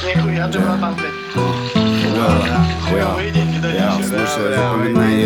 Нихуя ты, братан, блядь. Слушай, запоминай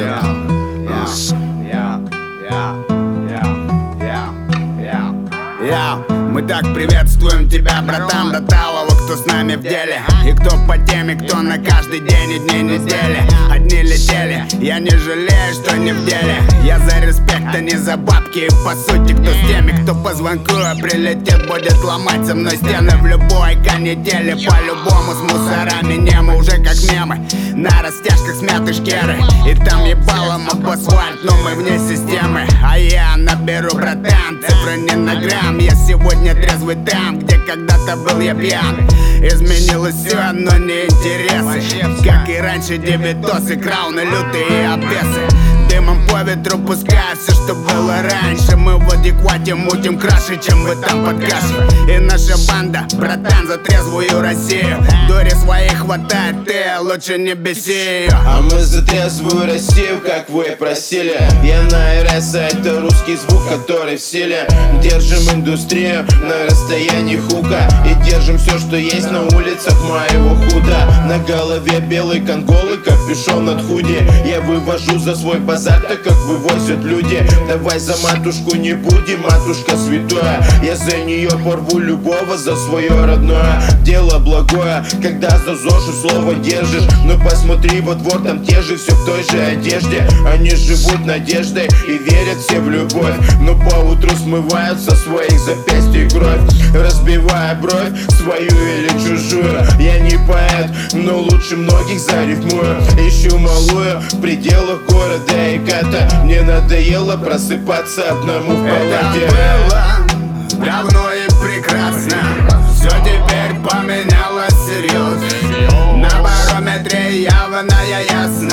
мы так приветствуем тебя, братан, до талого, кто с нами в деле. И кто по теме, кто на каждый день и дни недели. Одни летели, я не жалею, что не в деле. Я за респект, а не за бабки. И по сути, кто с теми, кто по звонку прилетит, будет ломать со мной стены в любой канители. По-любому с мусорами немо, уже как мемы. На растяжках смяты шкеры. И там ебалом об асфальт, но мы вне системы. А я наберу, братан, цифры не на грамм. Я сегодня трезвый там, где когда-то был я пьян. Изменилось все, но не интересы. Как и раньше, дебитосы, крауны, лютые обвесы. Дымом по ветру пуская все, что было раньше. Мы в адеквате мутим краше, чем вы там под кашей. И наша банда, братан, за трезвую Россию. Дури своей хватает, ты лучше не беси ее. А мы за трезвую Россию, как вы просили. Я на РС, а это русский звук, который в силе. Держим индустрию на расстоянии хука. И держим все, что есть на улицах моего худа. На голове белый конгол и капюшон над худи. Я вывожу за свой базар, так как вывозят люди. Давай за матушку не будем, матушка святое. Я за нее порву любого за свое родное. Дело благое, когда за ЗОЖу слово держишь. Ну посмотри во двор, там те же, все в той же одежде. Они живут надеждой и верят все в любовь. Но поутру смывают со своих запястий кровь, разбивая бровь свою или чужую. Я не поэт, но лучше многих зарифмую. Ищу малую в пределах города и ката. Мне надоело просыпаться одному в палате. Это было давно и прекрасно. Все теперь поменялось серьезно. На барометре явно я ясно.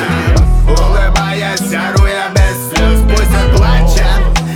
Улыбаясь, ору я без слез. Пусть от плача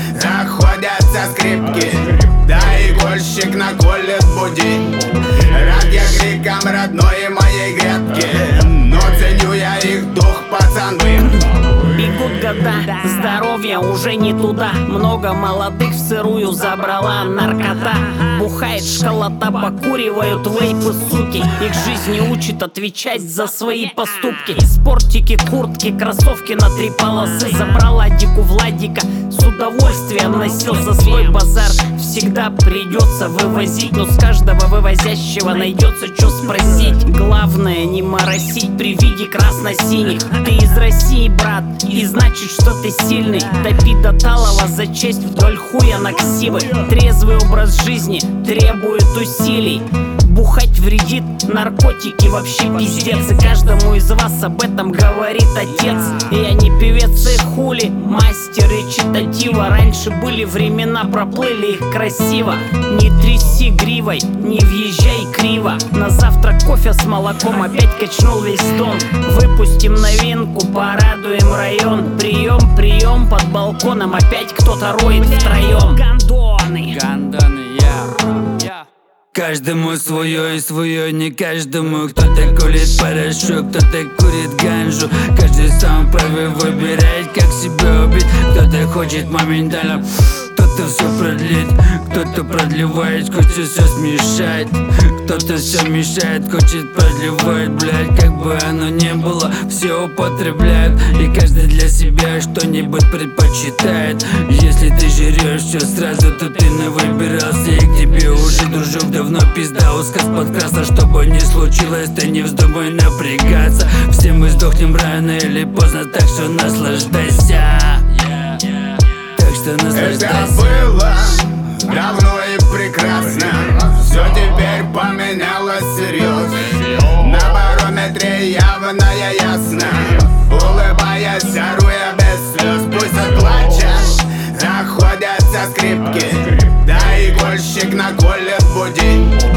заходятся скрипки. Да игольщик наколет буди. Рад я крикам родной моей грядки. Но ценю я их дух, пацаны. Бегут года, здоровье уже не туда. Много молодых в сырую забрала наркота. Бухает школота, покуривают вейпы, суки. Их жизнь не учит отвечать за свои поступки. Спортики, куртки, кроссовки на 3 полосы. Забрала дику Владика, с удовольствием носил за свой базар. Всегда придется вывозить, но с каждого вывозящего найдется что спросить. Главное не моросить при виде красно-синих. Ты из России, брат, и значит, что ты сильный. Топи до талого за честь вдоль хуя на ксивы. Трезвый образ жизни требует усилий. Бухать вредит, наркотики вообще пиздец. И каждому из вас об этом говорит отец. Я не певец и хули, мастер и читатива. Раньше были времена, проплыли их красиво. Не тряси гривой, не въезжай криво. На завтрак кофе с молоком, опять качнул весь тон. Выпустим новинку, порадуем район. Прием, прием, под балконом опять кто-то роет втроем. Гандоны, я. Каждому свое и свое не каждому. Кто-то курит порошок, кто-то курит ганжу. Каждый сам правый выбирает, как себя убить. Кто-то хочет моментально, кто-то все продлит, кто-то продлевает, хочет все смешать. Кто-то все мешает, хочет продлевать, блять. Как бы оно ни было, все употребляют. И каждый для себя что-нибудь предпочитает. Если ты жрешь все сразу, то ты навыбирался. И к тебе уже, дружок, давно пизда. Усказ подкраса, чтобы не случилось, ты не вздумай напрягаться. Все мы сдохнем рано или поздно, так что наслаждайся. Так что наслаждайся. Это было давно и прекрасно. Все теперь поменялось серьезно. На барометре явно я ясно. Улыбаясь, ору я без слез. Пусть от плача заходятся скрипки. Да игольщик наколет буди.